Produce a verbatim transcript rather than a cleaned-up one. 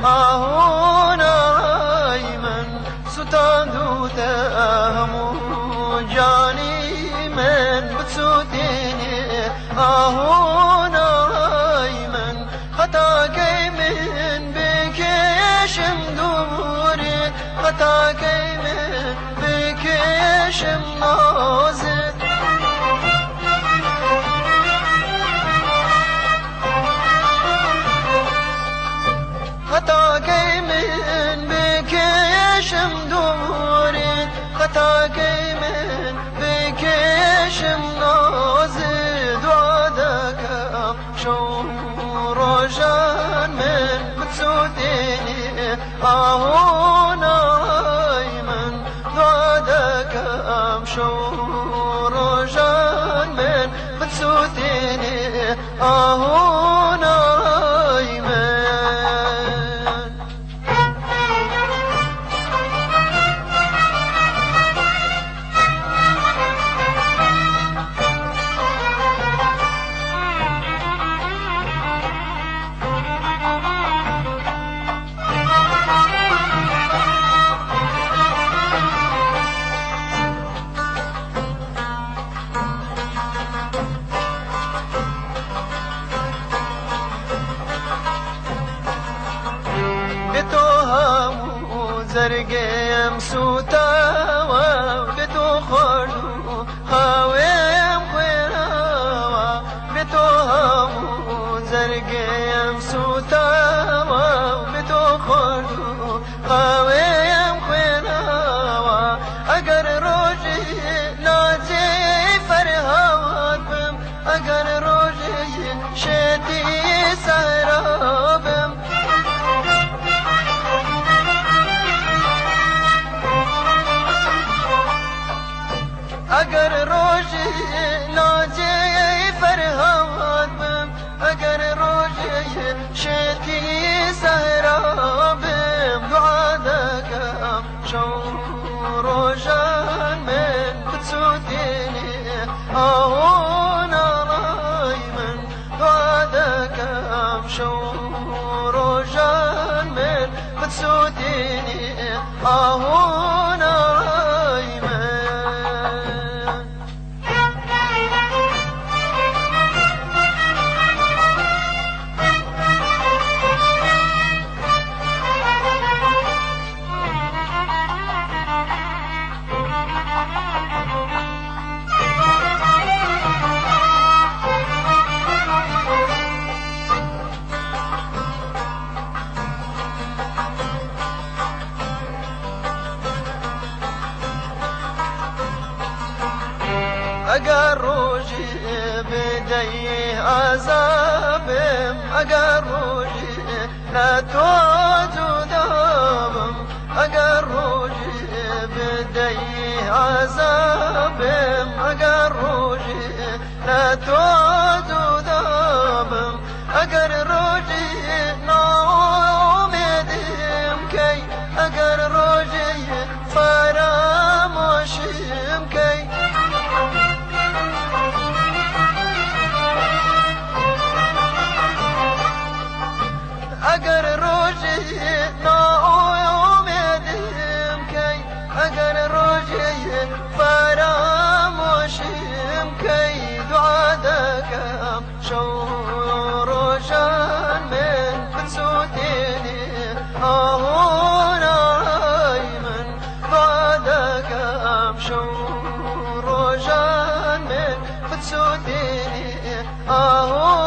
آهونای من ستاندو تهمو جانی من بتسوديني آهونای من خطا کی من بکشم دوری خطا کی من بکشم نازت خطا کی من بکشم دوری خطا کی من بکشم نازت دعا دکم شو روشن من بتسوديني آهونای من دعا دکم شو روشن من بتسوديني آهونای من زرقيم سوتاوا بتو خردو خاويم خيراوا بتو همو زرقيم سوتاوا بتو خردو خاويم خيراوا اگر روجي نازي فرهاد بم اگر روجي شتي سهرابم اگر روزی نازی فرهاد بم اگر روزی شتی سهرابم دعا دکم شو روشن من بتسوديني آهونای من دعا دکم شو روشن من بتسوديني آهونای من اگر روزی بدی عذابم اگر روزی نتو جدابم اگر روزی بدی عذابم اگر روزی نتو جدابم اگر روزی ناامیدم کی اگر روزی فراموشم کی اگر روزی ناامیدم کی اگر روزی فراموشم کی دعا دکم شو روشن من بتسوديني آهونای من دعا دکم شو روشن من بتسوديني آهونای